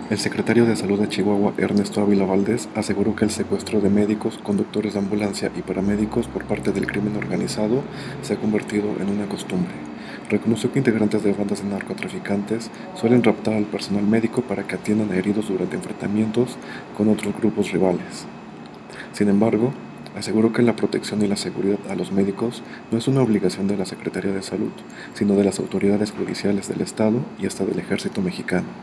El secretario de Salud de Chihuahua, Ernesto Ávila Valdés, aseguró que el secuestro de médicos, conductores de ambulancia y paramédicos por parte del crimen organizado se ha convertido en una costumbre. Reconoció que integrantes de bandas de narcotraficantes suelen raptar al personal médico para que atiendan a heridos durante enfrentamientos con otros grupos rivales. Sin embargo, aseguró que la protección y la seguridad a los médicos no es una obligación de la Secretaría de Salud, sino de las autoridades judiciales del Estado y hasta del Ejército mexicano.